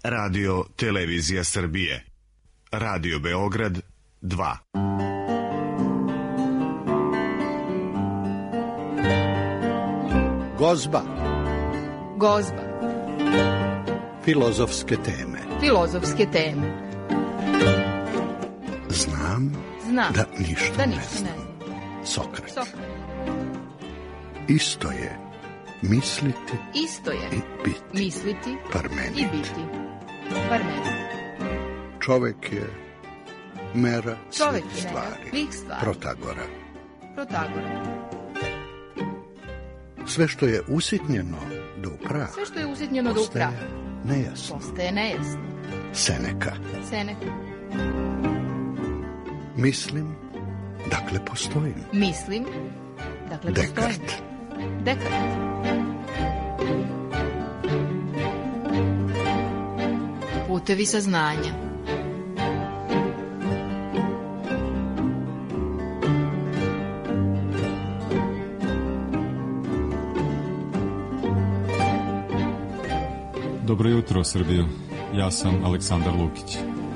Radio Televizija Srbije. Radio Beograd 2. Gozba. Gozba. Filozofske teme. Filozofske teme. Znam da ništa ne znam. Sokrat. Isto je misliti i biti. Misliti Parmenid. i biti. Parmenid. Čovek je mera Čovek svih je mera svih stvari. Protagora. Sve što je usitnjeno do prah. Sve što je usitnjeno do prah. Postaje nejasno. Seneka. Mislim, dakle postojim. Dekart. Putevi saznanja. Dobro jutro, Srbiju. Ja sam Aleksandar Lukić.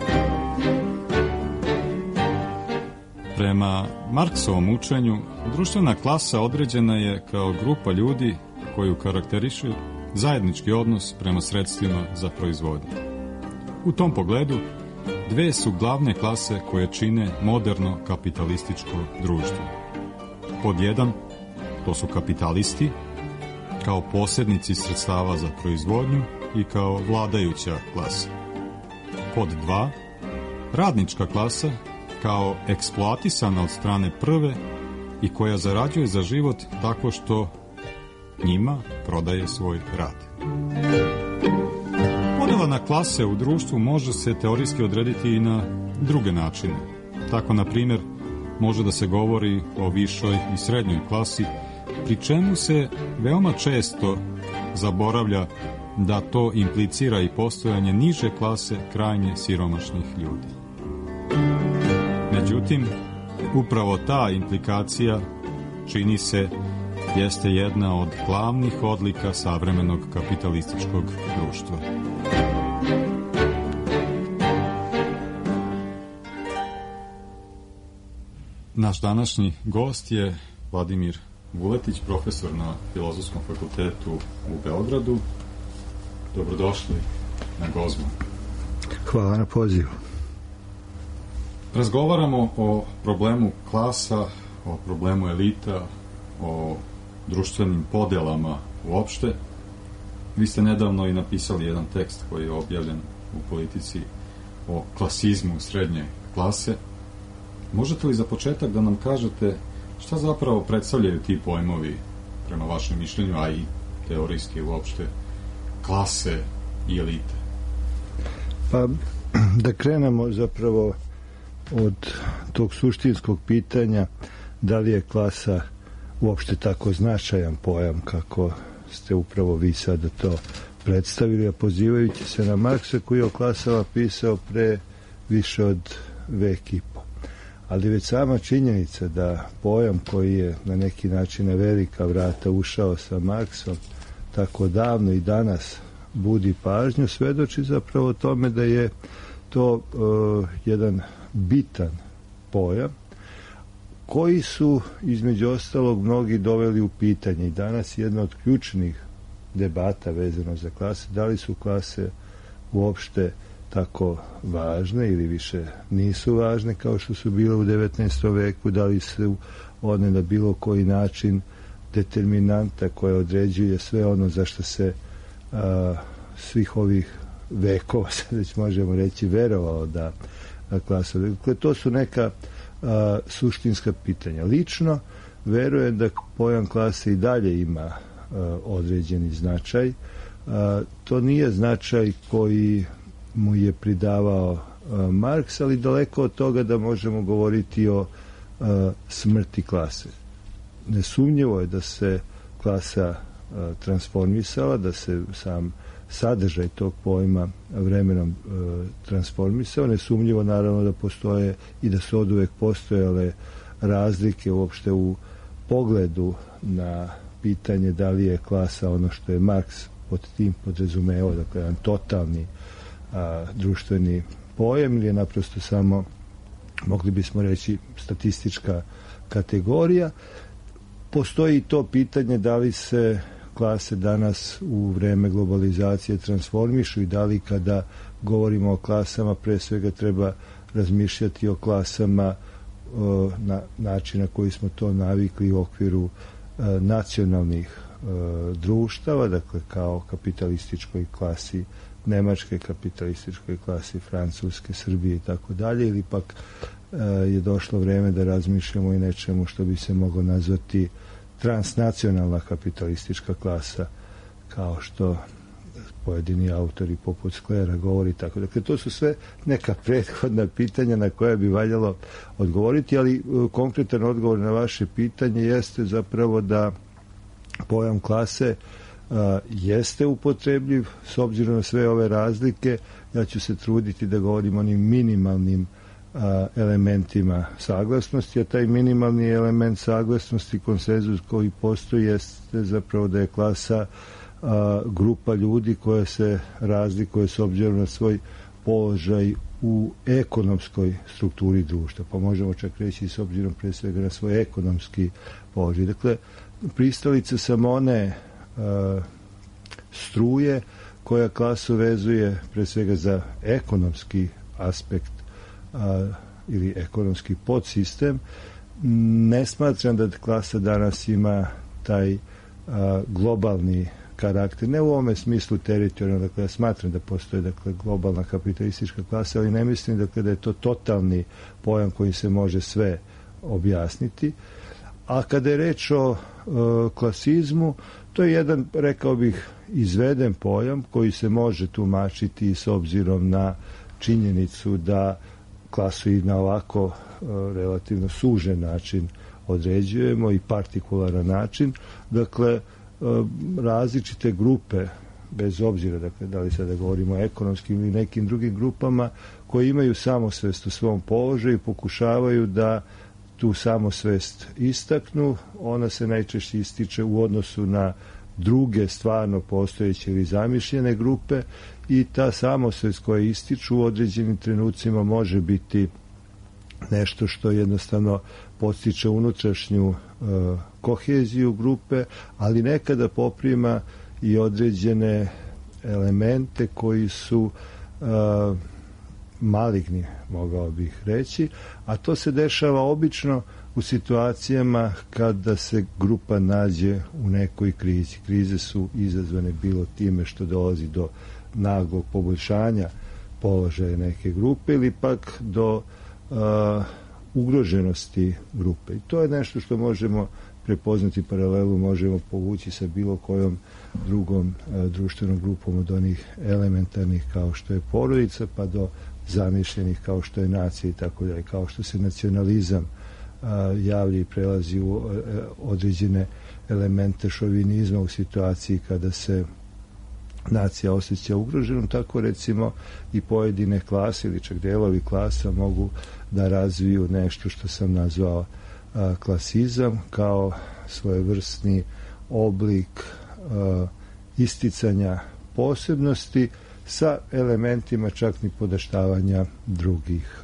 Prema Marksovom učenju, društvena klasa određena je kao grupa ljudi koju karakteriše zajednički odnos prema sredstvima za proizvodnju. U tom pogledu, dve su glavne klase koje čine moderno kapitalističko društvo. Pod jedan, to su kapitalisti, kao posjednici sredstava za proizvodnju i kao vladajuća klasa. Pod dva, radnička klasa, kao eksploatisana od strane prve i koja zarađuje za život tako što njima prodaje svoj rad. Podjela na klase u društvu može se teorijski odrediti i na druge načine. Tako, na primjer, može da se govori o višoj i srednjoj klasi, pri čemu se veoma često zaboravlja da to implicira i postojanje niže klase krajnje siromašnih ljudi. Međutim, upravo ta implikacija, čini se, jeste jedna od glavnih odlika savremenog kapitalističkog društva. Naš današnji gost je Vladimir Vuletić, profesor na Filozofskom fakultetu u Beogradu. Dobrodošli na Gozbu. Hvala na pozivu. Razgovaramo o problemu klasa, o problemu elita, o društvenim podelama uopšte. Vi ste nedavno i napisali jedan tekst koji je objavljen u Politici o klasizmu srednje klase. Možete li za početak da nam kažete šta zapravo predstavljaju ti pojmovi, prema vašem mišljenju, a i teorijski uopšte, klase i elite? Pa, da krenemo zapravo od tog suštinskog pitanja da li je klasa uopšte tako značajan pojam kako ste upravo vi sada to predstavili, a pozivajući se na Marksa koji je o klasama pisao pre više od vek i po. Ali već sama činjenica da pojam koji je na neki način na velika vrata ušao sa Marksom tako davno i danas budi pažnju, svedoči zapravo tome da je to jedan bitan pojam koji su između ostalog mnogi doveli u pitanje. I danas jedna od ključnih debata vezano za klase, da li su klase uopšte tako važne ili više nisu važne kao što su bile u 19. veku, da li su one na bilo koji način determinanta koja određuje sve ono za što se svih ovih vekova, sad već možemo reći, verovao da klasa. Dakle, to su neka suštinska pitanja. Lično verujem da pojam klase i dalje ima određeni značaj. To nije značaj koji mu je pridavao Marks, ali daleko od toga da možemo govoriti o smrti klase. Nesumnjivo je da se klasa transformisala, da se sam sadržaj tog pojma vremenom transformisao. Nesumnjivo naravno da postoje i da su oduvek postojale razlike uopšte u pogledu na pitanje da li je klasa ono što je Marks pod tim podrazumevao, dakle jedan totalni društveni pojam ili je naprosto samo, mogli bismo reći, statistička kategorija. Postoji to pitanje da li se klase danas u vreme globalizacije transformišu i da li kada govorimo o klasama pre svega treba razmišljati o klasama na način na koji smo to navikli u okviru nacionalnih društava, dakle kao kapitalističkoj klasi Nemačke, kapitalističkoj klasi Francuske, Srbije i tako dalje, ili pak je došlo vreme da razmišljamo i nečemu što bi se moglo nazvati transnacionalna kapitalistička klasa, kao što pojedini autori poput Sklera govori tako. Dakle, to su sve neka prethodna pitanja na koje bi valjalo odgovoriti, ali konkretan odgovor na vaše pitanje jeste zapravo da pojam klase jeste upotrebljiv s obzirom na sve ove razlike. Ja ću se truditi da govorim o onim minimalnim elementima saglasnosti, a taj minimalni element saglasnosti, konsenzus koji postoji, jeste zapravo da je klasa grupa ljudi koja se razlikuje s obzirom na svoj položaj u ekonomskoj strukturi društva, pa možemo čak reći s obzirom pre svega na svoj ekonomski položaj. Dakle, pristalice sam one struje koja klasu vezuje pre svega za ekonomski aspekt ili ekonomski podsistem. Ne smatram da klasa danas ima taj globalni karakter, ne u ovome smislu teritorijalno, dakle ja smatram da postoji globalna kapitalistička klasa, ali ne mislim da je to totalni pojam koji se može sve objasniti. A kada je reč o klasizmu, to je jedan, rekao bih, izveden pojam koji se može tumačiti s obzirom na činjenicu da klasu i na ovako relativno sužen način određujemo i partikularan način. Dakle, različite grupe, bez obzira da li sada govorimo o ekonomskim ili nekim drugim grupama, koji imaju samosvest u svom položaju, pokušavaju da tu samosvest istaknu. Ona se najčešće ističe u odnosu na druge stvarno postojeće ili zamišljene grupe i ta samosvest koja ističu u određenim trenucima može biti nešto što jednostavno podstiče unutrašnju koheziju grupe, ali nekada poprima i određene elemente koji su maligni, mogao bih reći, a to se dešava obično u situacijama kada se grupa nađe u nekoj krizi. Krize su izazvane bilo time što dolazi do naglog poboljšanja položaja neke grupe ili pak do ugroženosti grupe. I to je nešto što možemo prepoznati paralelu, možemo povući sa bilo kojom drugom društvenom grupom od onih elementarnih kao što je porodica pa do zamišljenih kao što je nacija i tako dalje, kao što se nacionalizam javlja i prelazi u određene elemente šovinizma u situaciji kada se nacija osjeća ugroženom, tako recimo i pojedine klase ili čak delovi klasa mogu da razviju nešto što sam nazvao klasizam kao svojevrsni oblik isticanja posebnosti sa elementima čak ni podaštavanja drugih,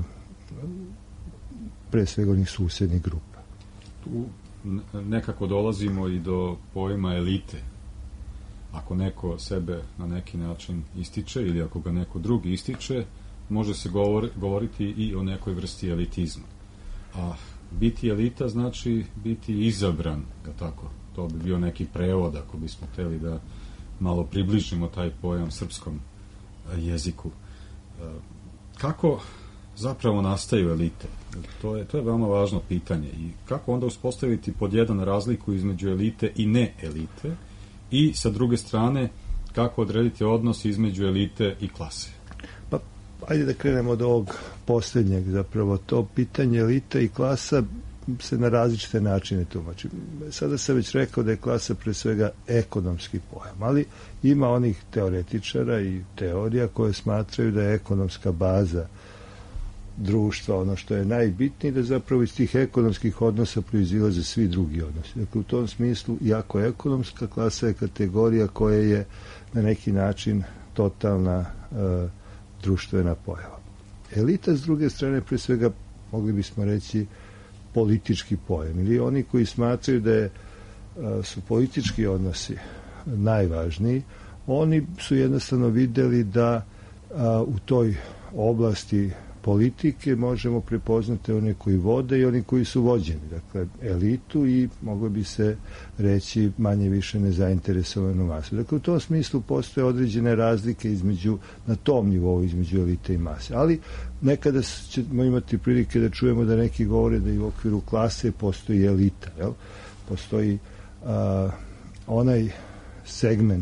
pre svega onih susednih grupa. Tu nekako dolazimo i do pojma elite. Ako neko sebe na neki način ističe ili ako ga neko drugi ističe, može se govoriti i o nekoj vrsti elitizma. A biti elita znači biti izabran, tako? To bi bio neki prevod ako bismo hteli da malo približimo taj pojam srpskom jeziku. Kako zapravo nastaju elite? To je veoma važno pitanje. I kako onda uspostaviti pod jedan razliku između elite i ne elite? I sa druge strane, kako odrediti odnos između elite i klase? Pa, ajde da krenemo od ovog posljednjeg. Zapravo, to pitanje elite i klasa se na različite načine tumači. Sada sam već rekao da je klasa pre svega ekonomski pojam, ali ima onih teoretičara i teorija koje smatraju da je ekonomska baza društva ono što je najbitnije, da zapravo iz tih ekonomskih odnosa proizilaze svi drugi odnosi. Dakle, u tom smislu, jako ekonomska klasa je kategorija koja je na neki način totalna društvena pojava. Elita, s druge strane, pre svega, mogli bismo reći, politički pojam, ili oni koji smatraju da su politički odnosi najvažniji, oni su jednostavno videli da u toj oblasti politike možemo prepoznati one koji vode i oni koji su vođeni, dakle elitu i moglo bi se reći manje više nezainteresovanu masu. Dakle, u tom smislu postoje određene razlike na tom nivou između elite i mase. Ali nekada ćemo imati prilike da čujemo da neki govore da i u okviru klase postoji elita. Jel? Postoji onaj segment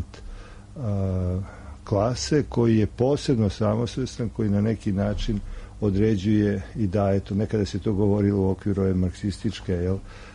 klase koji je posebno samosvestan, koji na neki način određuje i daje to. Nekada se to govorilo u okviru ove marksističke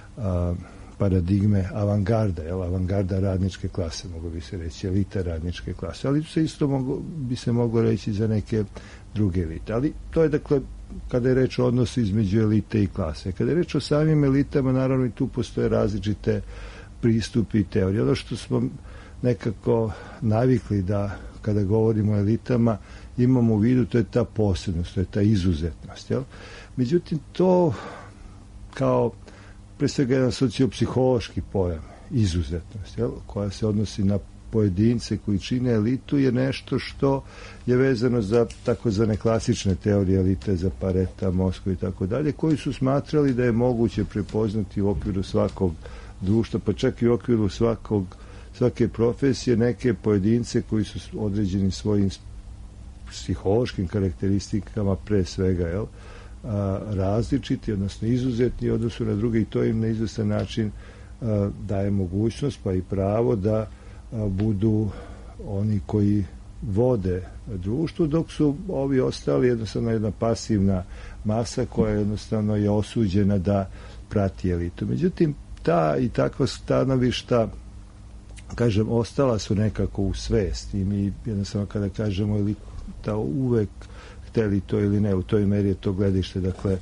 paradigme avangarda, avangarda radničke klase, mogu bi se reći, elita radničke klase. Ali se isto bi se moglo reći za neke druge elite. Ali to je, dakle, kada je reč o odnosu između elite i klase. Kada je reč o samim elitama, naravno i tu postoje različite pristupi i teorije. Ono što smo nekako navikli da kada govorimo o elitama imamo u vidu, to je ta posebnost, to je ta izuzetnost. Jel? Međutim, to kao pre svega jedan sociopsihološki pojam, izuzetnost, jel? Koja se odnosi na pojedince koji čine elitu, je nešto što je vezano za takozvane klasične teorije elite, za Pareta, Moskvu i tako dalje, koji su smatrali da je moguće prepoznati u okviru svakog društva, pa čak i u okviru svake profesije, neke pojedince koji su određeni svojim psihološkim karakteristikama pre svega različiti, odnosno izuzetni u odnosu na druge, i to im na izvestan način daje mogućnost pa i pravo da budu oni koji vode društvo, dok su ovi ostali jednostavno jedna pasivna masa koja jednostavno je osuđena da prati elitu. Međutim, ta i takva stanovišta, kažem, ostala su nekako u svesti i mi jednostavno kada kažemo elita uvek hteli to ili ne, u toj meri je to gledište, dakle,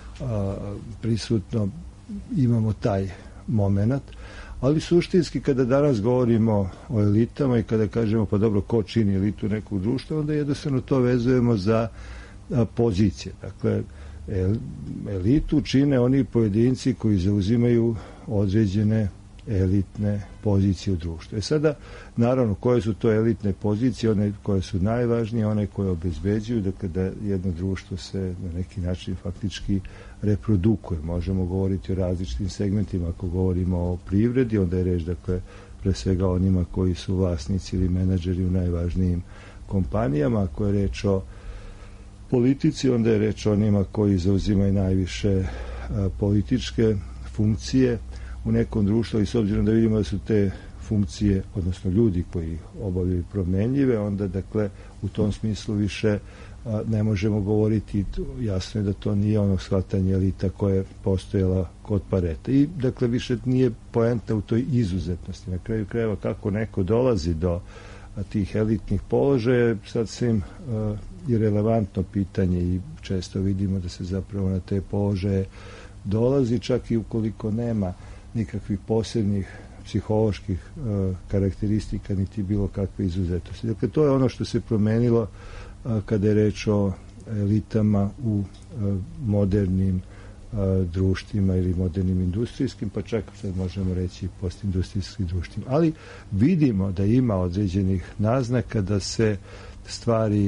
prisutno, imamo taj moment, ali suštinski kada danas govorimo o elitama i kada kažemo pa dobro, ko čini elitu nekog društva, onda jednostavno to vezujemo za pozicije. Dakle, elitu čine oni pojedinci koji zauzimaju određene elitne pozicije u društvu. Sada, naravno, koje su to elitne pozicije, one koje su najvažnije, one koje obezbeđuju, dakle, da jedno društvo se na neki način faktički reprodukuje. Možemo govoriti o različitim segmentima. Ako govorimo o privredi, onda je reč, dakle, pre svega onima koji su vlasnici ili menadžeri u najvažnijim kompanijama. Ako je reč o politici, onda je reč o onima koji zauzimaju najviše političke funkcije u nekom društvu, i s obzirom da vidimo da su te funkcije, odnosno ljudi koji obavljaju, promenljive, onda, dakle, u tom smislu više ne možemo govoriti, jasno je da to nije ono shvatanje elita koje je postojala kod Pareta. I, dakle, više nije poenta u toj izuzetnosti. Na kraju krajeva, kako neko dolazi do tih elitnih položaja, sad svim irelevantno pitanje, i često vidimo da se zapravo na te položaje dolazi, čak i ukoliko nema nikakvih posebnih psiholoških karakteristika, niti bilo kakve izuzetosti. Dakle, to je ono što se promenilo kada je reč o elitama u modernim društvima ili modernim industrijskim, pa čak sad možemo reći postindustrijskim društvima. Ali vidimo da ima određenih naznaka da se stvari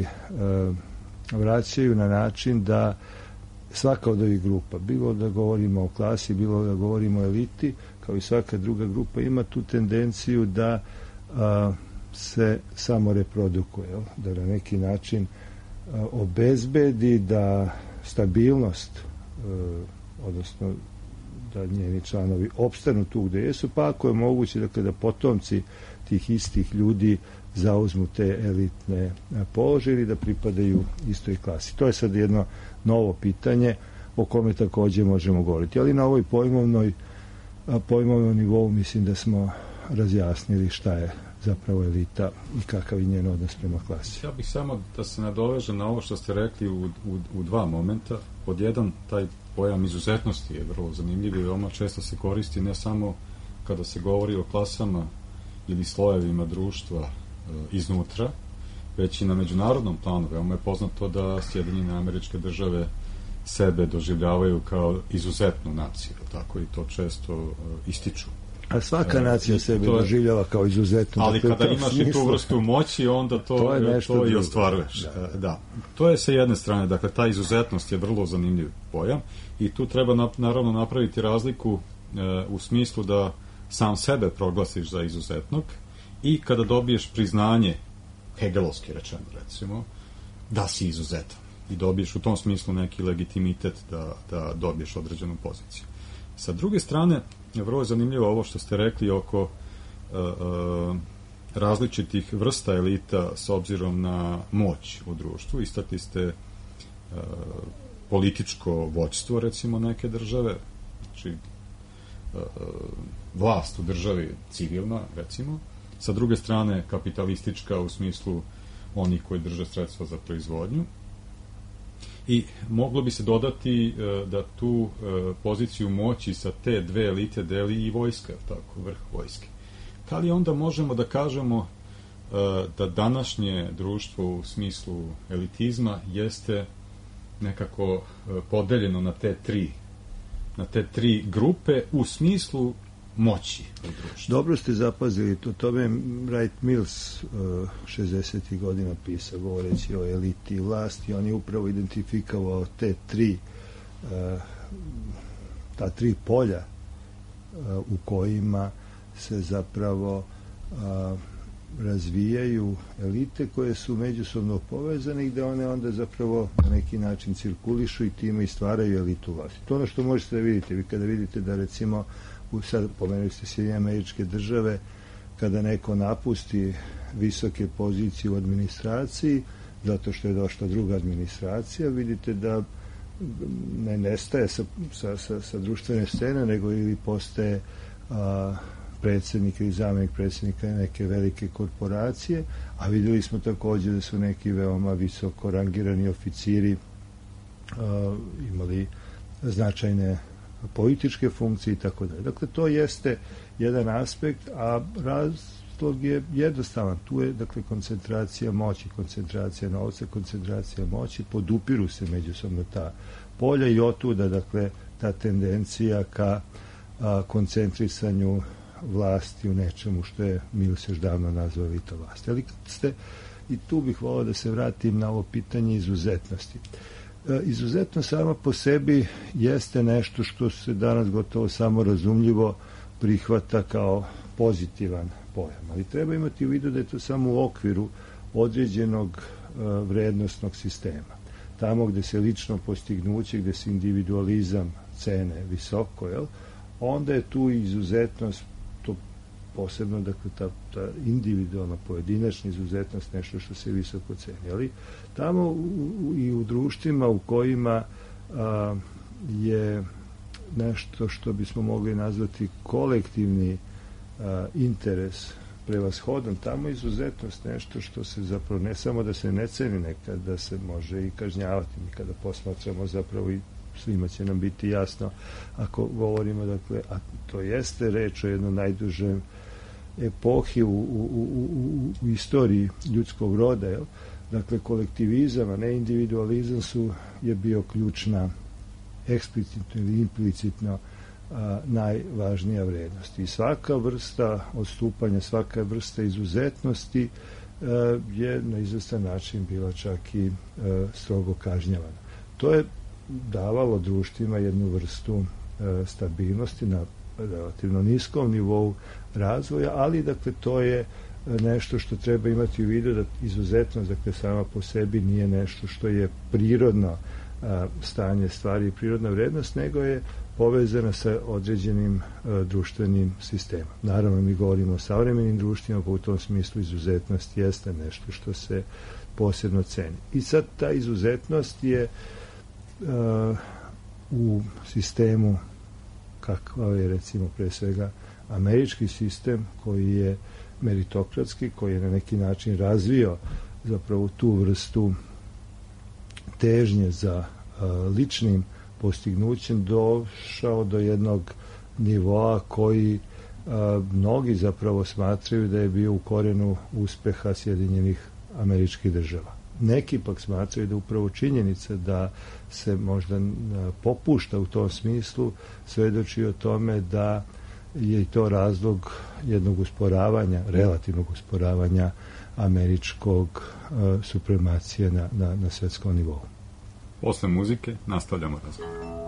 vraćaju na način da svaka od ovih grupa, bilo da govorimo o klasi, bilo da govorimo o eliti, kao i svaka druga grupa, ima tu tendenciju da se samo reprodukuje, da na neki način obezbedi da stabilnost, odnosno da njeni članovi opstanu tu gde jesu, pa ako je moguće, dakle, da potomci tih istih ljudi zauzmu te elitne položaje ili da pripadaju istoj klasi. To je sad jedno novo pitanje o kome takođe možemo govoriti. Ali na ovoj pojmovnom nivou mislim da smo razjasnili šta je zapravo elita i kakav je njen odnos prema klasi. Ja bih samo da se nadovežem na ovo što ste rekli u dva momenta. Pod jedan, taj pojam izuzetnosti je vrlo zanimljiv i veoma često se koristi ne samo kada se govori o klasama ili slojevima društva iznutra, već i na međunarodnom planu. Veoma je poznato da Sjedinjene Američke Države sebe doživljavaju kao izuzetnu naciju, tako, i to često ističu. A svaka nacija sebe doživljava kao izuzetno. Ali kada imaš i tu vrstu moći, onda to i ostvaruješ. Da. To je sa jedne strane, dakle, ta izuzetnost je vrlo zanimljiv pojam i tu treba naravno napraviti razliku u smislu da sam sebe proglasiš za izuzetnog i kada dobiješ priznanje, hegelovski rečeno recimo, da si izuzetan i dobiješ u tom smislu neki legitimitet da dobiješ određenu poziciju. Sa druge strane, vrlo je zanimljivo ovo što ste rekli oko različitih vrsta elita s obzirom na moć u društvu. Istakli ste političko vođstvo, recimo, neke države, znači vlast u državi civilna, recimo. Sa druge strane, kapitalistička u smislu onih koji drže sredstva za proizvodnju. I moglo bi se dodati da tu poziciju moći sa te dve elite deli i vojska, tako, vrh vojske. Da li onda možemo da kažemo da današnje društvo u smislu elitizma jeste nekako podeljeno na te tri grupe u smislu moći u društvu? Dobro ste zapazili, to je Wright Mills 60. godina pisao, govoreći o eliti i vlasti. On je upravo identifikovao ta tri polja u kojima se zapravo razvijaju elite koje su međusobno povezane i gde one onda zapravo na neki način cirkulišu i time i stvaraju elitu vlasti. To ono što možete da vidite. Vi kada vidite da, recimo, sad pomenuli ste Sjedinjene Američke Države, kada neko napusti visoke pozicije u administraciji zato što je došla druga administracija, vidite da ne nestaje sa društvene scene, nego ili postaje predsjednik ili zamjenik predsjednika neke velike korporacije, a vidjeli smo također da su neki veoma visoko rangirani oficiri imali značajne političke funkcije i tako dalje. Dakle, to jeste jedan aspekt, a razlog je jednostavan. Tu je, dakle, koncentracija moći, koncentracija novca, koncentracija moći, podupiru se međusobno ta polja i otuda, dakle, ta tendencija ka koncentrisanju vlasti u nečemu što je Mills još davno nazvao elita vlasti. Ali i tu bih volao da se vratim na ovo pitanje izuzetnosti. Izuzetnost sama po sebi jeste nešto što se danas gotovo samorazumljivo prihvata kao pozitivan pojam, ali treba imati u vidu da je to samo u okviru određenog vrednostnog sistema. Tamo gde se lično postignuće, gde se individualizam cene visoko, onda je tu izuzetnost, to posebno, dakle, ta individualna, pojedinačna izuzetnost nešto što se visoko ceni. Ali tamo i u društvima u kojima je nešto što bismo mogli nazvati kolektivni interes prevashodan, tamo izuzetnost nešto što se zapravo ne samo da se ne ceni, nekad da se može i kažnjavati. Mi kada posmatramo, zapravo i svima će nam biti jasno ako govorimo, dakle, a to jeste reč o jednom najdužem epohi u istoriji ljudskog roda, jel? Dakle, kolektivizam, a ne individualizam je bio ključna, eksplicitno ili implicitno najvažnija vrednost. I svaka vrsta odstupanja, svaka vrsta izuzetnosti je na izvestan način bila čak i strogo kažnjavana. To je davalo društvima jednu vrstu stabilnosti na relativno niskom nivou razvoja, ali, dakle, to je nešto što treba imati u vidu, da izuzetnost, dakle, sama po sebi nije nešto što je prirodno stanje stvari i prirodna vrednost, nego je povezana sa određenim društvenim sistemom. Naravno, mi govorimo o savremenim društvima, pa u tom smislu izuzetnost jeste nešto što se posebno ceni. I sad ta izuzetnost je u sistemu kakav je, recimo, pre svega američki sistem, koji je meritokratski, koji je na neki način razvio zapravo tu vrstu težnje za ličnim postignućem, došao do jednog nivoa koji mnogi zapravo smatraju da je bio u korenu uspeha Sjedinjenih američkih država. Neki pak smatraju da upravo činjenica da se možda popušta u tom smislu svedoči o tome da je i to razlog jednog usporavanja, relativnog usporavanja američkog supremacije na svjetskom nivou. Posle muzike nastavljamo razgovor.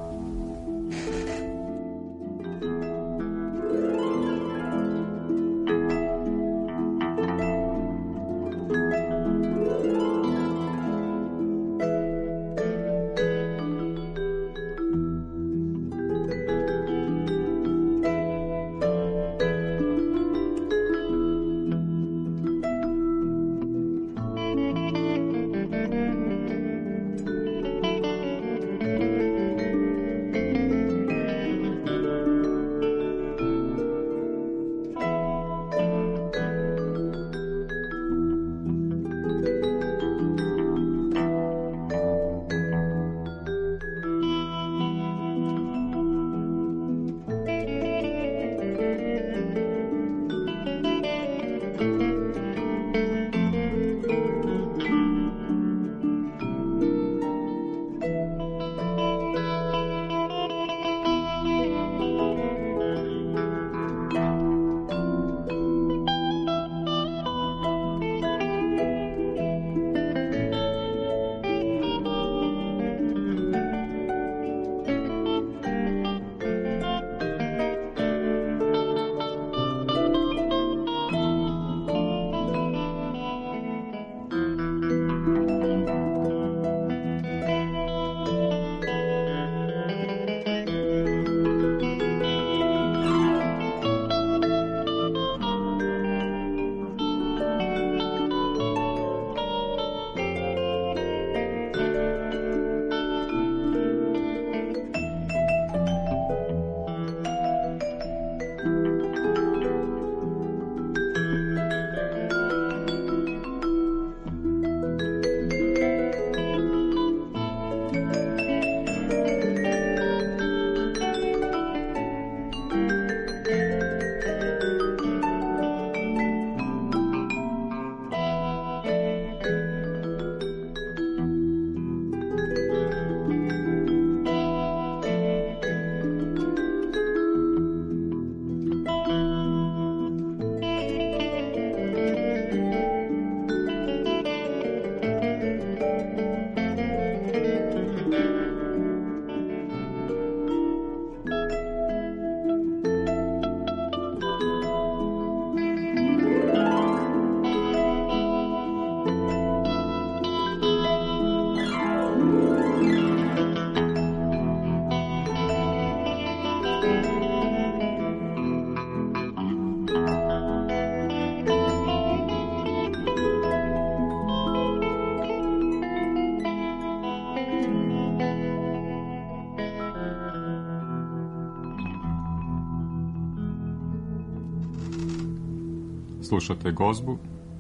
Slušate Gozbu,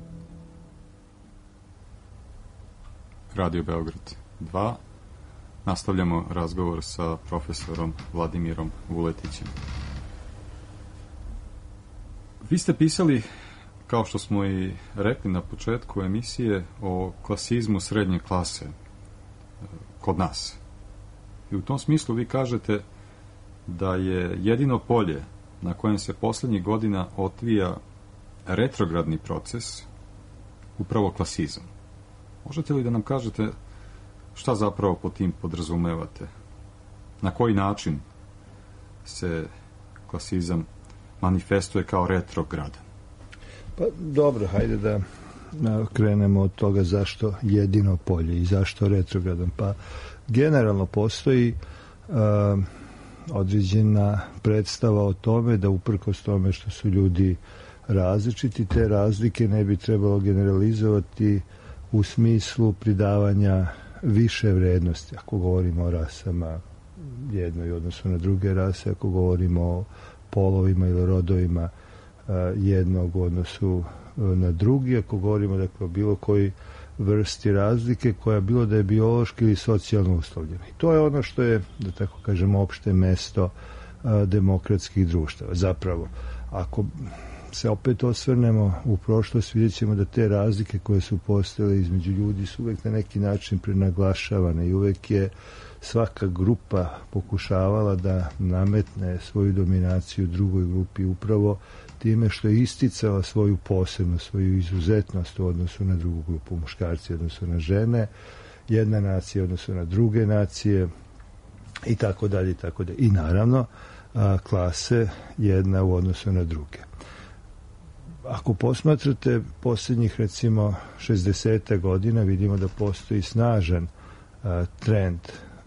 Radio Beograd 2. Nastavljamo razgovor sa profesorom Vladimirom Vuletićem. Vi ste pisali, kao što smo i rekli na početku emisije, o klasizmu srednje klase kod nas. I u tom smislu vi kažete da je jedino polje na kojem se poslednjih godina otvija retrogradni proces upravo klasizam. Možete li da nam kažete šta zapravo pod tim podrazumevate? Na koji način se klasizam manifestuje kao retrogradan? Pa dobro, hajde da krenemo od toga zašto jedino polje i zašto retrogradan. Pa generalno postoji određena predstava o tome da uprkos tome što su ljudi različiti, te razlike ne bi trebalo generalizovati u smislu pridavanja više vrednosti. Ako govorimo o rasama jednoj u odnosu na druge rase, ako govorimo o polovima ili rodovima jednog u odnosu na drugi, ako govorimo dakle, o bilo koji vrsti razlike koja bilo da je biološki ili socijalno uslovljena. I to je ono što je, da tako kažemo, opšte mesto demokratskih društava. Zapravo, ako se opet osvrnemo u prošlost, vidjet ćemo da te razlike koje su postojale između ljudi su uvek na neki način prenaglašavane i uvek je svaka grupa pokušavala da nametne svoju dominaciju drugoj grupi upravo time što je isticala svoju posebnost, svoju izuzetnost u odnosu na drugu grupu, muškarci u odnosu na žene, jedna nacija u odnosu na druge nacije i tako dalje i tako dalje. I naravno klase jedna u odnosu na druge. Ako posmatrate posljednjih recimo 60 godina, vidimo da postoji snažan trend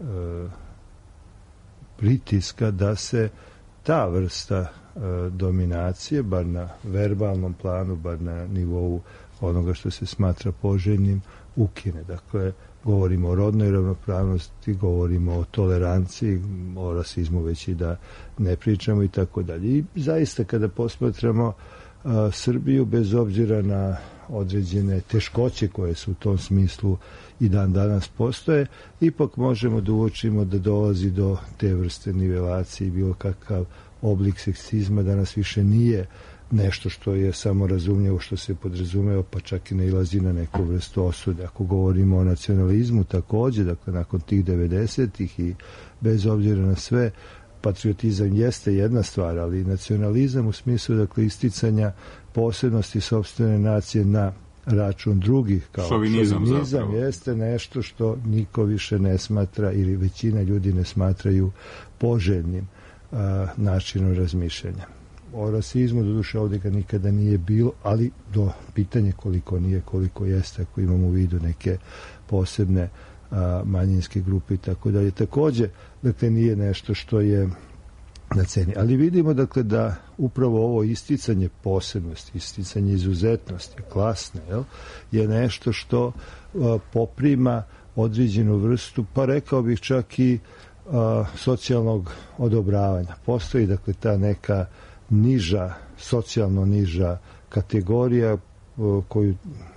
pritiska da se ta vrsta dominacije, bar na verbalnom planu, bar na nivou onoga što se smatra poželjnim, ukine. Dakle, govorimo o rodnoj ravnopravnosti, govorimo o toleranciji, o rasizmu već i da ne pričamo i tako dalje. I zaista kada posmatramo Srbiju, bez obzira na određene teškoće koje su u tom smislu i dan danas postoje, ipak možemo da uočimo da dolazi do te vrste nivelacije i bilo kakav oblik seksizma danas više nije nešto što je samo razumljivo, što se podrazumeva, pa čak i nailazi na neku vrstu osude. Ako govorimo o nacionalizmu takođe, dakle nakon tih 90-ih i bez obzira na sve, patriotizam jeste jedna stvar, ali nacionalizam u smislu dakle isticanja posebnosti sopstvene nacije na račun drugih, kao šovinizam jeste nešto što niko više ne smatra ili većina ljudi ne smatraju poželjnim načinom razmišljanja. O rasizmu doduše ovdje ga nikada nije bilo, ali do pitanje koliko nije, koliko jeste, ako imamo u vidu neke posebne manjinske grupe i tako dalje. Takođe, dakle, nije nešto što je na ceni. Ali vidimo, dakle, da upravo ovo isticanje posebnosti, isticanje izuzetnosti, klasne, je nešto što poprima određenu vrstu, pa rekao bih čak i socijalnog odobravanja. Postoji, dakle, ta neka niža, socijalno niža kategorija koju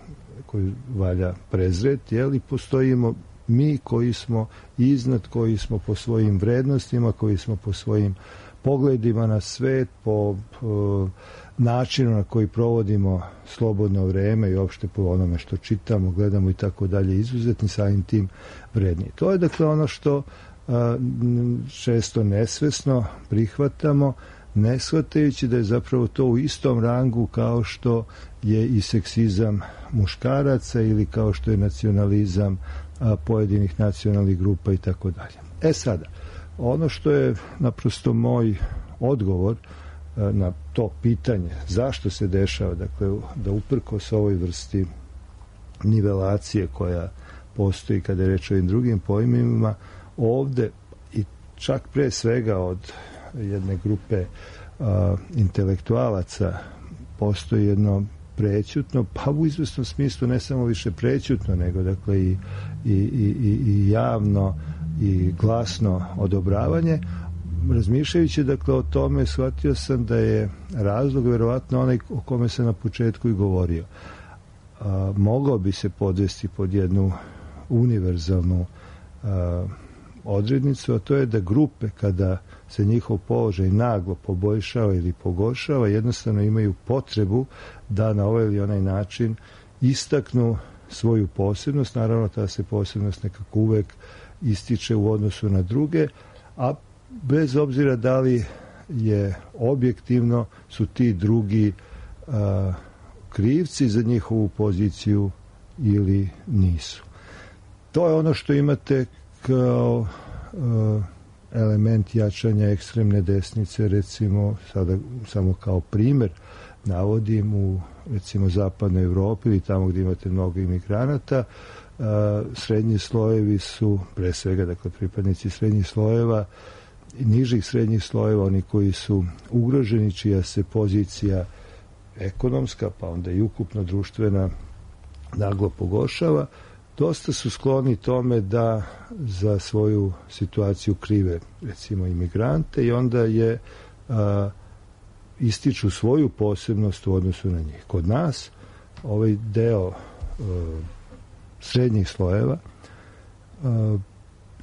valja prezreti, i postojimo mi koji smo iznad, koji smo po svojim vrednostima, koji smo po svojim pogledima na svet, po načinu na koji provodimo slobodno vreme i uopšte po onome što čitamo, gledamo i tako dalje, izuzetni, samim tim vredniji. To je dakle ono što često nesvesno prihvatamo, ne shvatajući da je zapravo to u istom rangu kao što je i seksizam muškaraca ili kao što je nacionalizam pojedinih nacionalnih grupa i tako dalje. Sada, ono što je naprosto moj odgovor na to pitanje zašto se dešava, dakle, da uprkos ovoj vrsti nivelacije koja postoji kada je reč o ovim drugim pojmima, ovde i čak pre svega od jedne grupe intelektualaca postoji jedno prećutno, pa u izvesnom smislu ne samo više prećutno, nego dakle i javno i glasno odobravanje. Razmišljajući dakle o tome, shvatio sam da je razlog verovatno onaj o kome sam na početku i govorio. Mogao bi se podvesti pod jednu univerzalnu odrednicu, a to je da grupe kada se njihov položaj naglo poboljšava ili pogoršava, jednostavno imaju potrebu da na ovaj ili onaj način istaknu svoju posebnost. Naravno, ta se posebnost nekako uvek ističe u odnosu na druge, a bez obzira da li je objektivno su ti drugi krivci za njihovu poziciju ili nisu. To je ono što imate kao element jačanja ekstremne desnice, recimo, sada samo kao primer navodim, u recimo zapadnoj Evropi ili tamo gdje imate mnogo imigranata, srednji slojevi su, pre svega, dakle, pripadnici srednjih slojeva i nižih srednjih slojeva, oni koji su ugroženi, čija se pozicija ekonomska, pa onda i ukupno društvena naglo pogoršava, dosta su skloni tome da za svoju situaciju krive, recimo, imigrante i onda je ističu svoju posebnost u odnosu na njih. Kod nas ovaj deo srednjih slojeva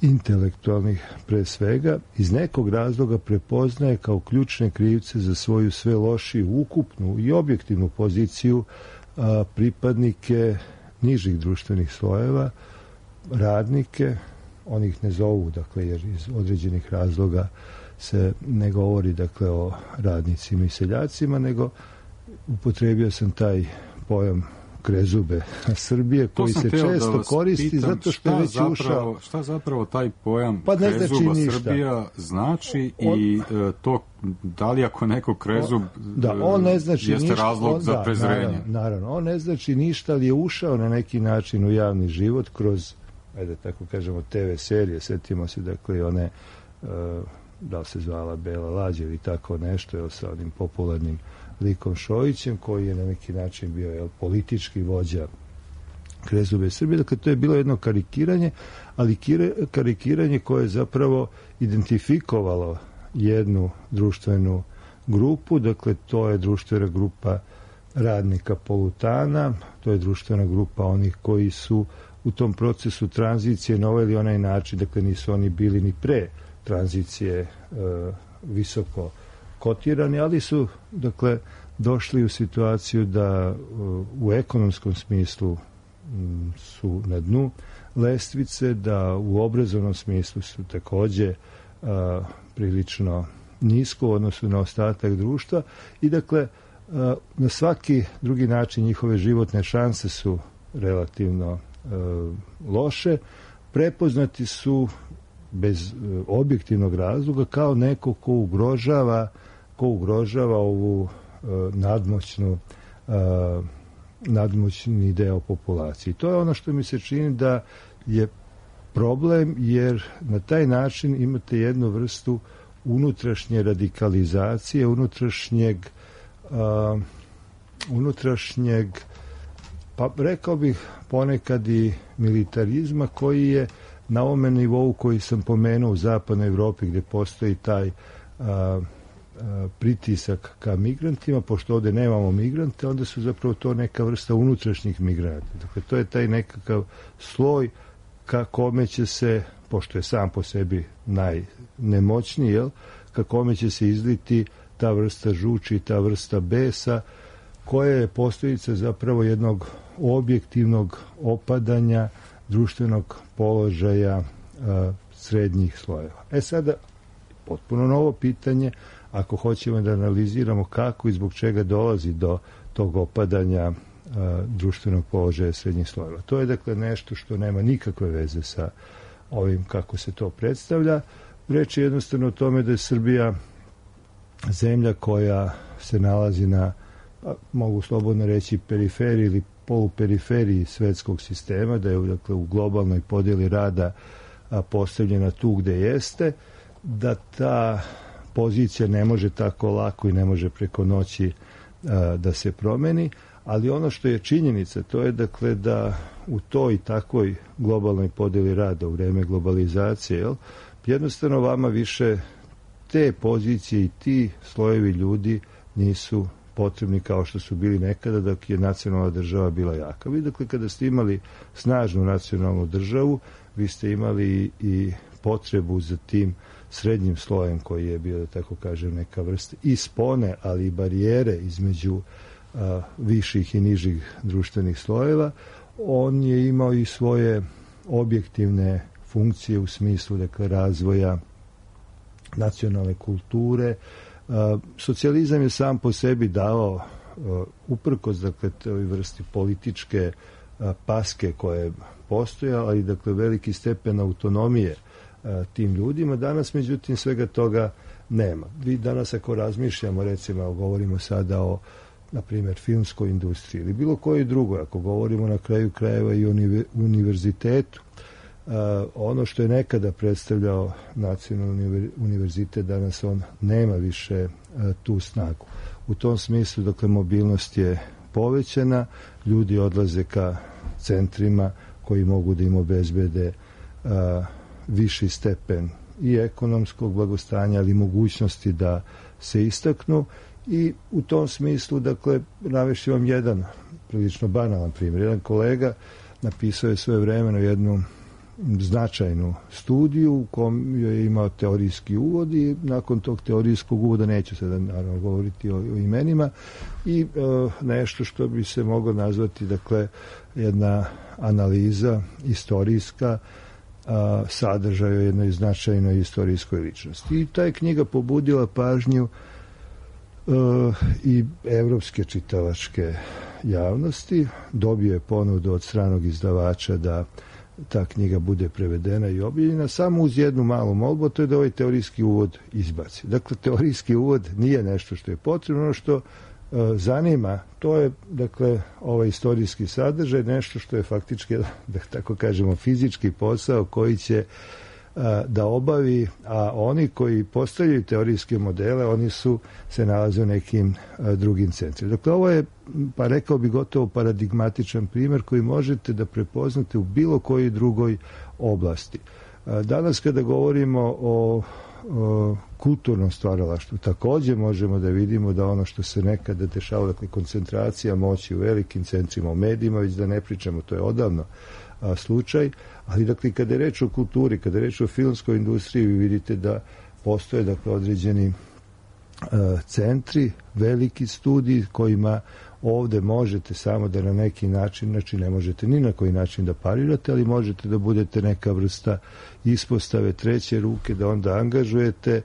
intelektualnih pre svega, iz nekog razloga prepoznaje kao ključne krivce za svoju sve lošiju ukupnu i objektivnu poziciju pripadnike nižih društvenih slojeva, radnike, oni ih ne zovu, dakle, jer iz određenih razloga se ne govori, dakle, o radnicima i seljacima, nego upotrebio sam taj pojam krezube Srbije, koji se često koristi zato što je već ušao. Šta zapravo taj pojam krezuba Srbija znači i to, da li ako neko krezub on ne znači jeste ništa, razlog za prezrenje? Naravno, on ne znači ništa, ali je ušao na neki način u javni život kroz, ajde tako kažemo, TV serije. Sjetimo se, dakle, one, da li se zvala Bela lađa ili tako nešto, sa onim popularnim likom Šojićem, koji je na neki način bio politički vođa krezube Srbije. Dakle, to je bilo jedno karikiranje, ali karikiranje koje je zapravo identifikovalo jednu društvenu grupu. Dakle, to je društvena grupa radnika Polutana, to je društvena grupa onih koji su u tom procesu tranzicije na ovaj ili onaj način, dakle, nisu oni bili ni pre tranzicije visoko kotirani, ali su, dakle, došli u situaciju da u ekonomskom smislu su na dnu lestvice, da u obrazovnom smislu su takođe prilično nisko u odnosu na ostatak društva i, dakle, na svaki drugi način njihove životne šanse su relativno loše. Prepoznati su bez objektivnog razloga kao neko ko ugrožava ovu nadmoćni deo populacije. To je ono što mi se čini da je problem, jer na taj način imate jednu vrstu unutrašnje radikalizacije, unutrašnjeg, pa rekao bih ponekad i militarizma, koji je na ovome nivou koji sam pomenuo u zapadnoj Evropi, gde postoji taj pritisak ka migrantima, pošto ovde nemamo migrante, onda su zapravo to neka vrsta unutrašnjih migranata. Dakle, to je taj nekakav sloj ka kome će se, pošto je sam po sebi najnemoćniji, ka kome će se izliti ta vrsta žuči, ta vrsta besa, koja je posljedica zapravo jednog objektivnog opadanja društvenog položaja srednjih slojeva. Sada, potpuno novo pitanje, ako hoćemo da analiziramo kako i zbog čega dolazi do tog opadanja društvenog položaja srednjih slojeva. To je, dakle, nešto što nema nikakve veze sa ovim kako se to predstavlja. Reč je jednostavno o tome da je Srbija zemlja koja se nalazi na, mogu slobodno reći, periferiji ili poluperiferiji svetskog sistema, da je, dakle, u globalnoj podjeli rada postavljena tu gde jeste, da ta pozicija ne može tako lako i ne može preko noći da se promeni, ali ono što je činjenica, to je, dakle, da u toj takvoj globalnoj podjeli rada u vreme globalizacije, jednostavno vama više te pozicije i ti slojevi ljudi nisu potrebni kao što su bili nekada dok je nacionalna država bila jaka. Vi, dakle, kada ste imali snažnu nacionalnu državu, vi ste imali i potrebu za tim srednjim slojem koji je bio, da tako kažem, neka vrsta i spone, ali i barijere između viših i nižih društvenih slojeva. On je imao i svoje objektivne funkcije u smislu, dakle, razvoja nacionalne kulture. Socijalizam je sam po sebi dao, uprkos, dakle, toj vrsti političke paske koje je postojala i, dakle, veliki stepen autonomije tim ljudima. Danas, međutim, svega toga nema. Vi danas, ako razmišljamo, recimo, govorimo sada o, na primjer, filmskoj industriji ili bilo koji drugoj, ako govorimo na kraju krajeva i o univerzitetu, ono što je nekada predstavljao nacionalni univerzitet, danas on nema više tu snagu. U tom smislu, dakle, mobilnost je povećana, ljudi odlaze ka centrima koji mogu da im obezbede viši stepen i ekonomskog blagostanja, ali mogućnosti da se istaknu, i u tom smislu, dakle, navešću vam jedan prilično banalan primjer. Jedan kolega napisao je svojevremeno jednu značajnu studiju u kom je imao teorijski uvod i nakon tog teorijskog uvoda, neću sada naravno govoriti o imenima, i nešto što bi se moglo nazvati, dakle, jedna analiza istorijska sadržaja jednoj značajnoj istorijskoj ličnosti. I ta je knjiga pobudila pažnju i evropske čitalačke javnosti. Dobio je ponudu od stranog izdavača da ta knjiga bude prevedena i objavljena, samo uz jednu malu molbu, to je da ovaj teorijski uvod izbaci. Dakle, teorijski uvod nije nešto što je potrebno, ono što zanima, to je, dakle, ovaj istorijski sadržaj, nešto što je faktički, da tako kažemo, fizički posao koji će da obavi, a oni koji postavljaju teorijske modele, oni se nalaze u nekim drugim centrima. Dakle, ovo je, pa rekao bi, gotovo paradigmatičan primjer koji možete da prepoznate u bilo kojoj drugoj oblasti. Danas kada govorimo o kulturnom stvaralaštvu, takođe možemo da vidimo da ono što se nekada dešava, dakle, koncentracija moći u velikim centrima, u medijima, već da ne pričamo, to je odavno slučaj, ali, dakle, kada je reč o kulturi, kada je reč o filmskoj industriji, vi vidite da postoje, dakle, određeni centri, veliki studiji kojima ovde možete samo da na neki način, znači ne možete ni na koji način da parirate, ali možete da budete neka vrsta ispostave treće ruke, da onda angažujete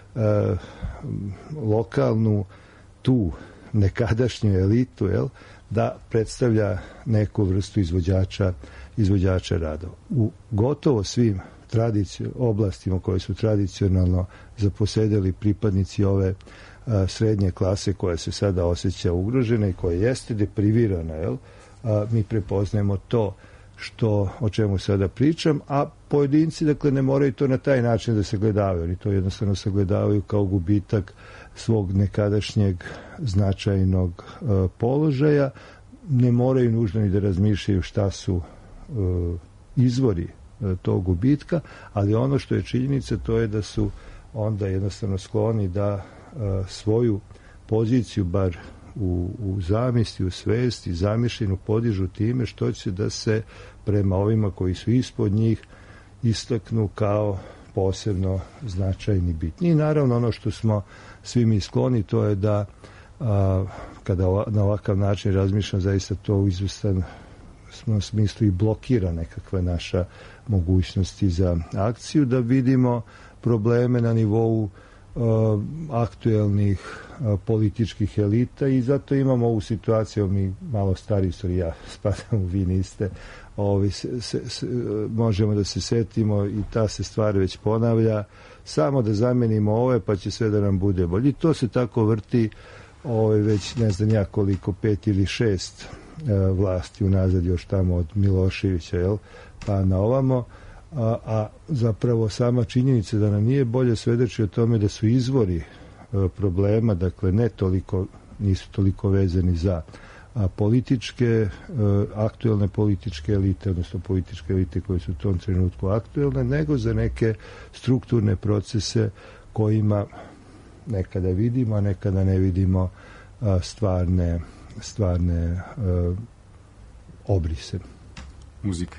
lokalnu tu nekadašnju elitu, da predstavlja neku vrstu izvođača radova. U gotovo svim oblastima koje su tradicionalno zaposedali pripadnici ove srednje klase koja se sada osjeća ugrožena i koja jeste deprivirana, mi prepoznajemo to o čemu sada pričam, a pojedinci, dakle, ne moraju to na taj način da se gledavaju, oni to jednostavno sagledavaju kao gubitak svog nekadašnjeg značajnog položaja, ne moraju nužno ni da razmišljaju šta su izvori tog gubitka, ali ono što je činjenica, to je da su onda jednostavno skloni da svoju poziciju, bar u zamisli, u svesti, zamišljenu podižu time što će da se prema ovima koji su ispod njih istaknu kao posebno značajni, bitni. I naravno ono što smo svi mi skloni, to je da kada na ovakav način razmišljam, zaista to u izvestan smislu i blokira nekakva naša mogućnosti za akciju, da vidimo probleme na nivou aktuelnih političkih elita i zato imamo ovu situaciju, mi malo stari istoriji, ja spadam, vi niste, možemo da se setimo i ta se stvar već ponavlja, samo da zamenimo ove pa će sve da nam bude bolje. I to se tako vrti već ne znam ja koliko, 5 ili 6 vlasti unazad, još tamo od Miloševića, pa na ovamo, a zapravo sama činjenica da nam nije bolje svedoči o tome da su izvori problema, dakle nisu toliko vezani za aktuelne političke elite, odnosno političke elite koje su u tom trenutku aktuelne, nego za neke strukturne procese kojima nekada vidimo, a nekada ne vidimo stvarne obrise. Muzika.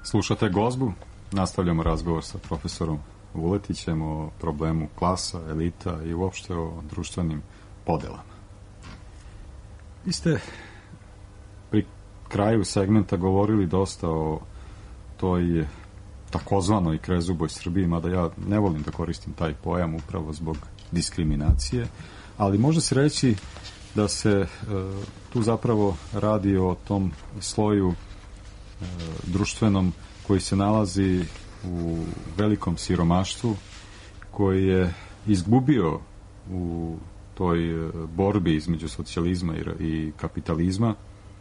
Slušate Gozbu, nastavljamo razgovor sa profesorom Vuletićem o problemu klasa, elita i uopšte o društvenim podelama. Vi ste pri kraju segmenta govorili dosta o toj takozvanoj krezuboj Srbiji, mada ja ne volim da koristim taj pojam upravo zbog diskriminacije, ali može se reći da se tu zapravo radi o tom sloju društvenom koji se nalazi u velikom siromaštvu, koji je izgubio u toj borbi između socijalizma i kapitalizma,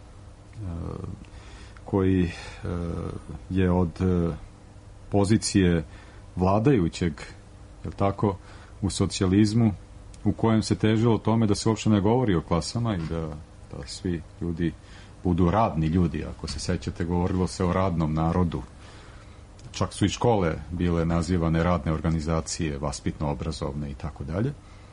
koji je od pozicije vladajućeg, je tako, u socijalizmu, u kojem se težilo tome da se uopšte ne govori o klasama i da svi ljudi budu radni ljudi. Ako se sećate, govorilo se o radnom narodu. Čak su i škole bile nazivane radne organizacije, vaspitno-obrazovne i tako dalje.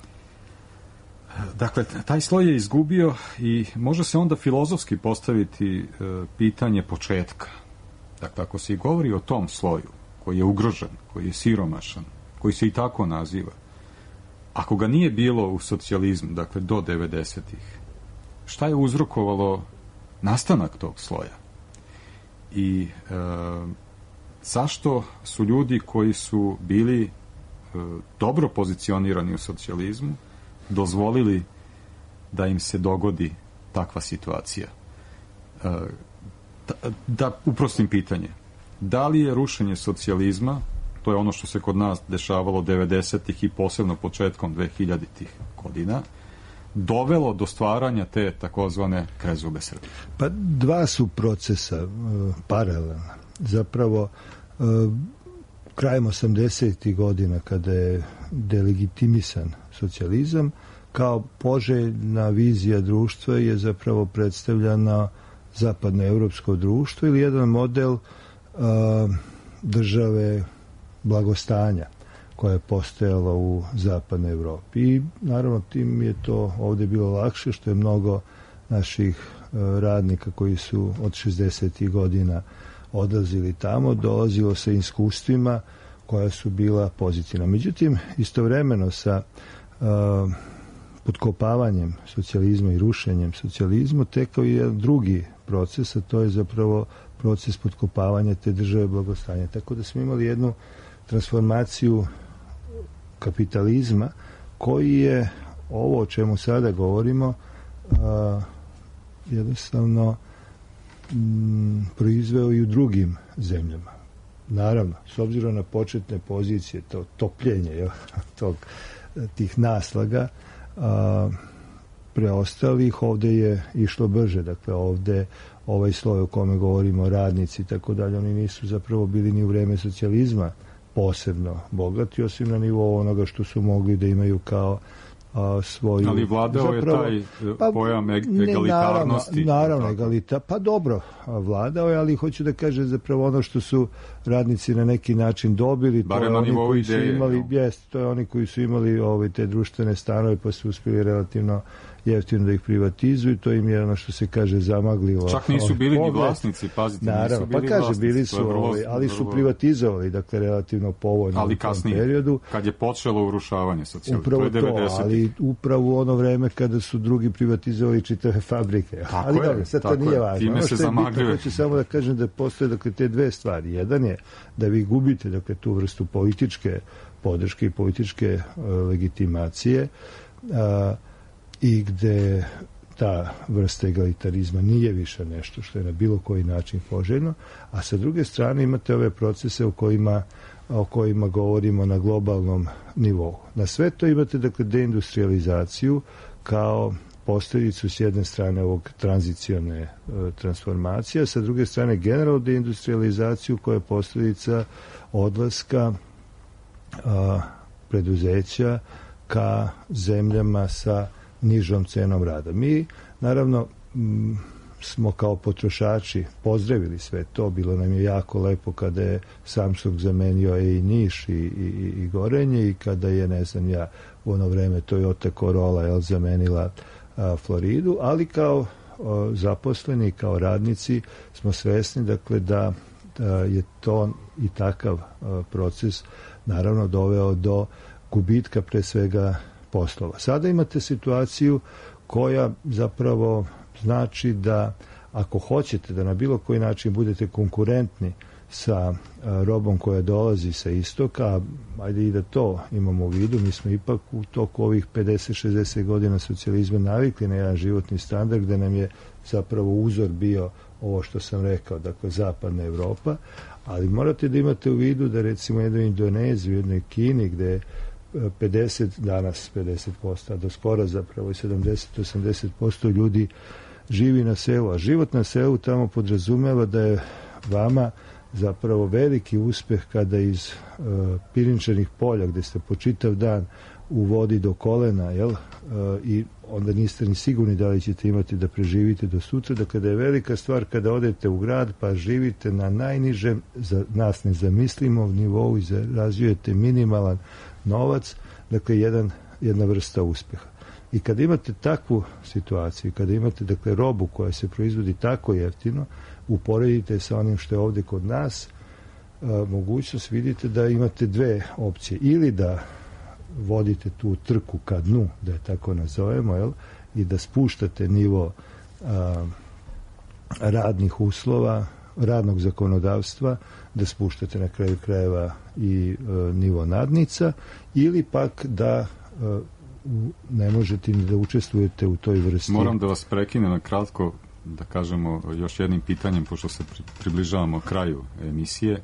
Dakle, taj sloj je izgubio i može se onda filozofski postaviti pitanje početka. Dakle, ako se i govori o tom sloju koji je ugrožen, koji je siromašan, koji se i tako naziva, ako ga nije bilo u socijalizmu, dakle do 90-ih, šta je uzrokovalo nastanak tog sloja? I zašto su ljudi koji su bili dobro pozicionirani u socijalizmu dozvolili da im se dogodi takva situacija? Da uprostim pitanje. Da li je rušenje socijalizma, to je ono što se kod nas dešavalo 90-ih i posebno početkom 2000-ih godina, dovelo do stvaranja te takozvane krezube Srbije? Pa dva su procesa paralelna. Zapravo, krajem 80-ih godina, kada je delegitimisan socijalizam, kao poželjna vizija društva je zapravo predstavljana zapadnoevropsko društvo ili jedan model države blagostanja koja je postojala u zapadnoj Evropi. I naravno tim je to ovdje bilo lakše, što je mnogo naših radnika koji su od 60. godina odlazili tamo, dolazilo sa iskustvima koja su bila pozitivna. Međutim, istovremeno sa potkopavanjem socijalizma i rušenjem socijalizma tekao je jedan drugi proces, a to je zapravo proces potkopavanja te države blagostanja. Tako da smo imali jednu transformaciju kapitalizma koji je ovo o čemu sada govorimo jednostavno proizveo i u drugim zemljama. Naravno, s obzirom na početne pozicije, to topljenje tih naslaga preostalih, ovdje je išlo brže. Dakle, ovdje ovaj sloj o kome govorimo, radnici i tako dalje, oni nisu zapravo bili ni u vreme socijalizma posebno bogati, osim na nivou onoga što su mogli da imaju kao svoju... Ali vladao zapravo, je taj pojam egalitarnosti. Naravno, pa dobro, vladao je, ali hoću da kažem zapravo ono što su radnici na neki način dobili, to je oni koji su imali, to je oni koji su imali te društvene stanove pa su uspjeli relativno jeftino da ih privatizuju, to im je ono što se kaže zamaglilo. Čak nisu bili ni vlasnici, pazite, naravno, nisu bili vlasnici. Bili su, ali su privatizovali, dakle, relativno povoljno ali u tom periodu. Kad je počelo urušavanje socijalizma, upravo to je 90. Ali upravo u ono vreme kada su drugi privatizovali čitave fabrike. Tako ali je, dobro, sad to nije važno. Time se zamagljuje. Hoću samo da kažem da postoje, dakle, te dve stvari. Jedan je da vi gubite, dakle, tu vrstu političke podrške i političke legitimacije, i gde ta vrsta egalitarizma nije više nešto što je na bilo koji način poželjno, a sa druge strane imate ove procese o kojima govorimo na globalnom nivou. Na sve to imate, dakle, deindustrializaciju kao posljedicu s jedne strane ovog tranzicione transformacije, a sa druge strane generalnu deindustrializaciju koja je posljedica odlaska preduzeća ka zemljama sa nižom cenom rada. Mi, naravno, smo kao potrošači pozdravili sve to. Bilo nam je jako lepo kada je Samsung zamenio i Niš i Gorenje i kada je, ne znam ja, u ono vreme Toyota Corolla zamenila Floridu, ali kao zaposleni, kao radnici smo svesni, dakle, da je to i takav proces naravno doveo do gubitka pre svega poslova. Sada imate situaciju koja zapravo znači da ako hoćete da na bilo koji način budete konkurentni sa robom koja dolazi sa istoka, ajde i da to imamo u vidu, mi smo ipak u toku ovih 50-60 godina socijalizma navikli na jedan životni standard gde nam je zapravo uzor bio ovo što sam rekao, dakle zapadna Evropa, ali morate da imate u vidu da recimo u jednoj Indoneziji, u jednoj Kini gde je 50%, a do skora zapravo i 70-80% ljudi živi na selu, a život na selu tamo podrazumeva da je vama zapravo veliki uspeh kada iz pirinčanih polja gde ste po čitav dan u vodi do kolena, i onda niste ni sigurni da li ćete imati da preživite do sutra, dakle da je velika stvar kada odete u grad pa živite na najnižem, za nas nezamislimo nivou i zarađujete minimalan novac, dakle jedna vrsta uspeha. I kada imate takvu situaciju, kada imate dakle robu koja se proizvodi tako jeftino, uporedite sa onim što je ovde kod nas, mogućnost vidite da imate dve opcije. Ili da vodite tu trku ka dnu, da je tako nazovemo, i da spuštate nivo radnih uslova, radnog zakonodavstva, da spuštate na kraju krajeva i nivo nadnica, ili pak da ne možete ni da učestvujete u toj vrsti. Moram da vas prekinem na kratko, da kažemo još jednim pitanjem, pošto se približavamo kraju emisije.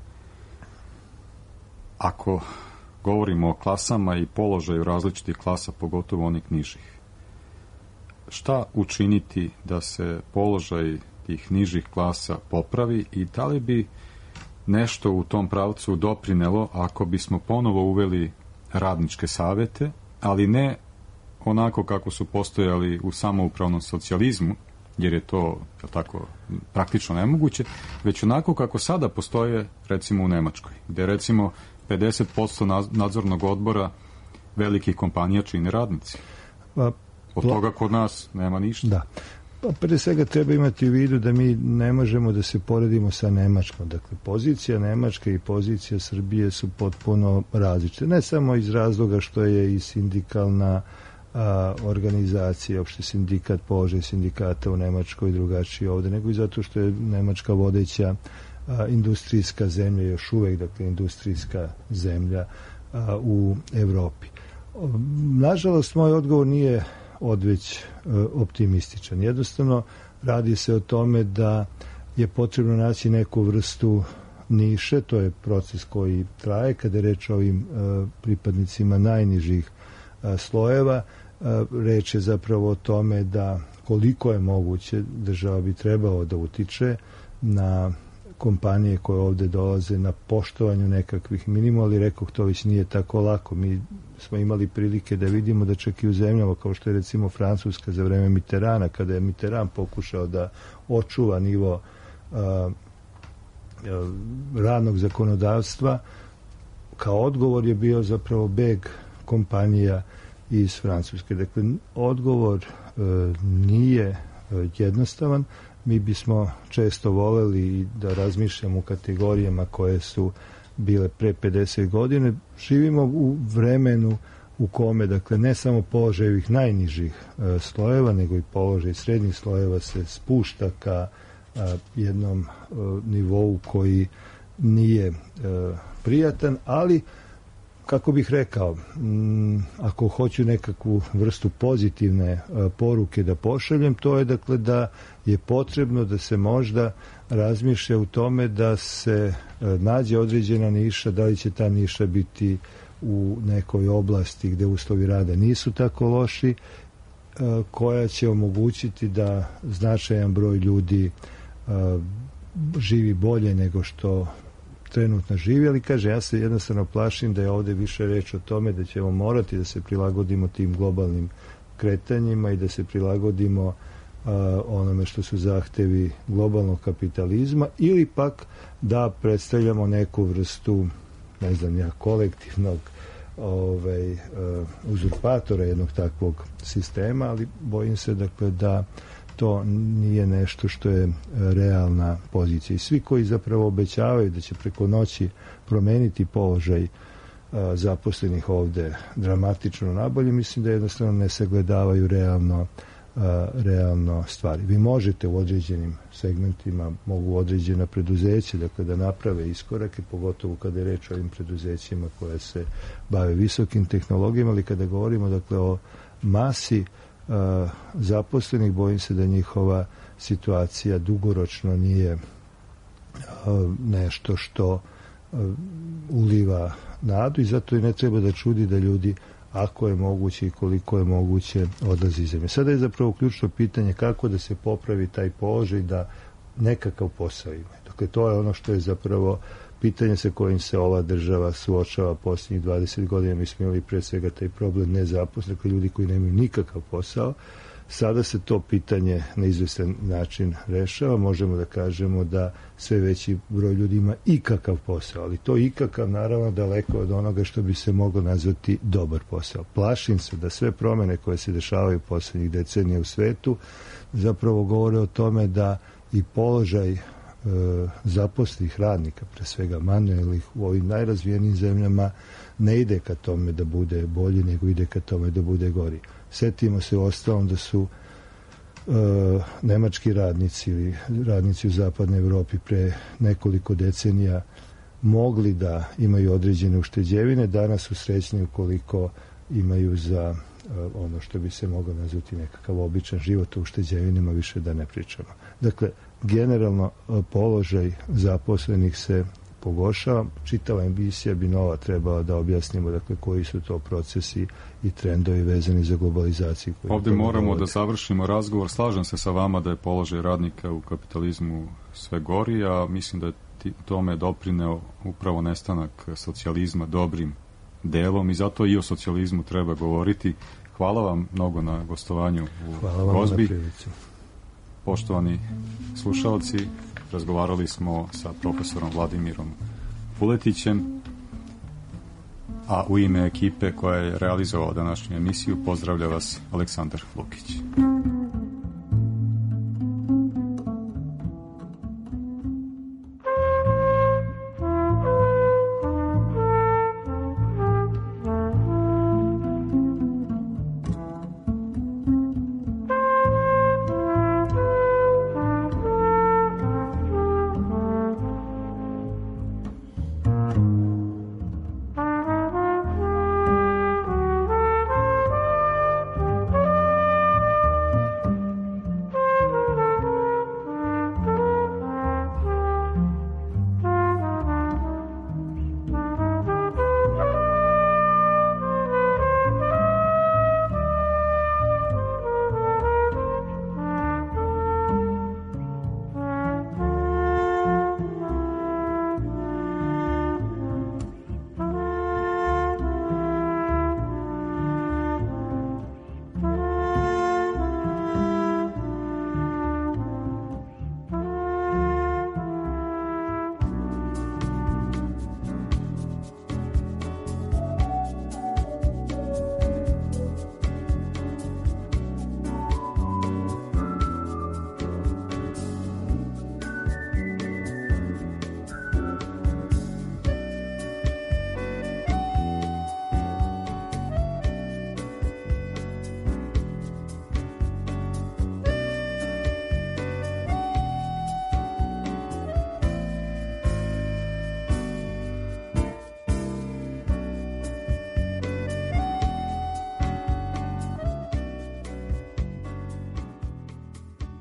Ako govorimo o klasama i položaju različitih klasa, pogotovo onih nižih, šta učiniti da se položaj tih nižih klasa popravi i da li bi nešto u tom pravcu doprinelo ako bismo ponovo uveli radničke savete, ali ne onako kako su postojali u samoupravnom socijalizmu, jer je to tako praktično nemoguće, već onako kako sada postoje recimo u Nemačkoj, gde recimo 50% nadzornog odbora velikih kompanija čine radnici. Od toga kod nas nema ništa. Da. Pa pre svega treba imati u vidu da mi ne možemo da se poredimo sa Nemačkom. Dakle, pozicija Nemačke i pozicija Srbije su potpuno različite. Ne samo iz razloga što je i sindikalna organizacija, opšte sindikat, položaj sindikata u Nemačkoj drugačiji ovde, nego i zato što je Nemačka vodeća industrijska zemlja, još uvek, dakle, industrijska zemlja u Evropi. Nažalost, moj odgovor nije odveć optimističan. Jednostavno, radi se o tome da je potrebno naći neku vrstu niše, to je proces koji traje, kada je reč o ovim pripadnicima najnižih slojeva. Reč je zapravo o tome da koliko je moguće država bi trebalo da utiče na kompanije koje ovde dolaze na poštovanju nekakvih minimuma, ali rekoh, to već nije tako lako. Mi smo imali prilike da vidimo da čak i u zemljama kao što je recimo Francuska za vreme Mitterranda, kada je Mitterrand pokušao da očuva nivo radnog zakonodavstva, kao odgovor je bio zapravo beg kompanija iz Francuske. Dakle, odgovor nije jednostavan. Mi bismo često voleli da razmišljamo u kategorijama koje su bile pre 50 godine. Živimo u vremenu u kome, dakle, ne samo položaj ovih najnižih slojeva, nego i položaj srednjih slojeva se spušta ka jednom nivou koji nije prijatan, ali kako bih rekao, ako hoću nekakvu vrstu pozitivne poruke da pošaljem, to je dakle da je potrebno da se možda razmišlja u tome da se nađe određena niša, da li će ta niša biti u nekoj oblasti gde uslovi rada nisu tako loši, koja će omogućiti da značajan broj ljudi živi bolje nego što trenutno živi, ali kaže, ja se jednostavno plašim da je ovde više reč o tome da ćemo morati da se prilagodimo tim globalnim kretanjima i da se prilagodimo onome što su zahtevi globalnog kapitalizma, ili pak da predstavljamo neku vrstu, ne znam ja, kolektivnog uzurpatora jednog takvog sistema, ali bojim se dakle da to nije nešto što je realna pozicija. I svi koji zapravo obećavaju da će preko noći promeniti položaj zaposlenih ovde dramatično nabolje, mislim da jednostavno ne sagledavaju realno stvari. Vi možete u određenim segmentima, mogu određena preduzeća, dakle da naprave iskorake, pogotovo kada je reč o ovim preduzećima koje se bave visokim tehnologijama, ali kada govorimo dakle o masi zaposlenih, bojim se da njihova situacija dugoročno nije nešto što uliva nadu i zato i ne treba da čudi da ljudi, ako je moguće i koliko je moguće, odlazi iz zemlje. Sada je zapravo ključno pitanje kako da se popravi taj položaj da nekakav posao ima. Dakle, to je ono što je zapravo pitanje sa kojim se ova država suočava posljednjih 20 godina. Mi smo imali pre svega taj problem nezaposlenih, dakle ljudi koji nemaju nikakav posao. Sada se to pitanje na izvestan način rešava. Možemo da kažemo da sve veći broj ljudi ima ikakav posao, ali to ikakav naravno daleko od onoga što bi se moglo nazvati dobar posao. Plašim se da sve promene koje se dešavaju poslednjih decenija u svetu zapravo govore o tome da i položaj zaposlenih radnika, pre svega manuelnih, u ovim najrazvijenim zemljama ne ide ka tome da bude bolji, nego ide ka tome da bude gori. Setimo se uostalom da su nemački radnici ili radnici u zapadnoj Evropi pre nekoliko decenija mogli da imaju određene ušteđevine, danas su srećni ukoliko imaju za ono što bi se moglo nazvati nekakav običan život, u ušteđevinama više da ne pričamo. Dakle, generalno položaj zaposlenih se pogoršava. Čitava emisija bi nova trebala da objasnimo dakle koji su to procesi i trendovi vezani za globalizaciju. Ovdje moramo da završimo razgovor. Slažem se sa vama da je položaj radnika u kapitalizmu sve gori, a mislim da je tome doprineo upravo nestanak socijalizma dobrim delom i zato i o socijalizmu treba govoriti. Hvala vam mnogo na gostovanju u Gozbi. Poštovani slušalci, razgovarali smo sa profesorom Vladimirom Vuletićem, a u ime ekipe koja je realizovala današnju emisiju pozdravlja vas Aleksandar Lukić.